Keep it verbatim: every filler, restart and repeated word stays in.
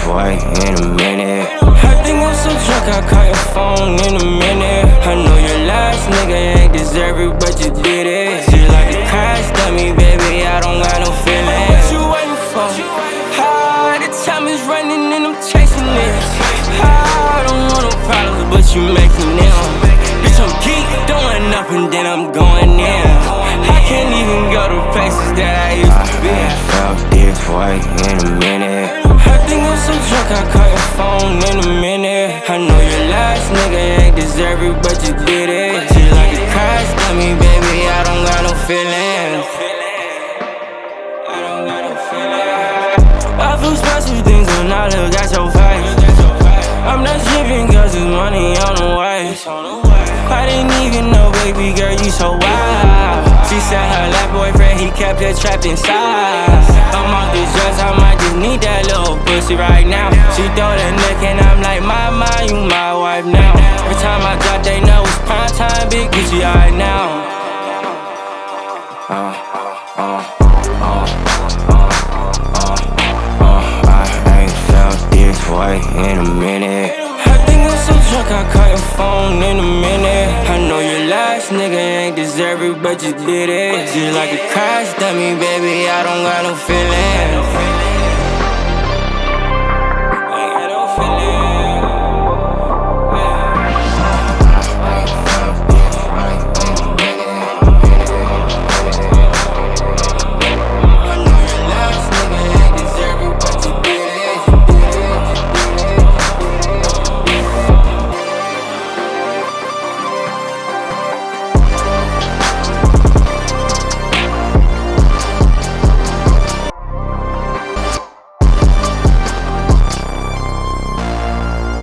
boy, in a minute. I think I'm so drunk, I call your phone in a minute. I know your last nigga ain't deserve it, but you did it. Just like a crash dummy, baby, I don't got no feeling. What you waiting for? Ah, the time is running and I'm chasing it. Ah, I don't want no problems, but you making them. Bitch, I'm geek, doing up and then I'm going in. I can't even go to places that I used to be. I felt this way in a minute. I think I'm so drunk, I call your phone in a minute. I know your last nigga ain't deserve it, but you did it. Just like a crash dummy, baby, I don't got no feelings. I don't got no feelings. I feel special things when I look at your face. I'm not tripping cause there's money on the way. I didn't even know, baby girl, you so wild. She said her last boyfriend, he kept her trapped inside. I'm off this dress, I might just need that little pussy right now. She throw that neck and I'm like, my, my, you my wife now. Every time I drop, they know it's prime time, big Gucci right now. Uh, uh, uh, uh, uh, uh, I ain't felt this way in a minute. I think I'm so drunk, I call your phone in a minute. I know your last nigga ain't deserve it, but you did it. Just like a crash dummy, baby, I don't got no feelings.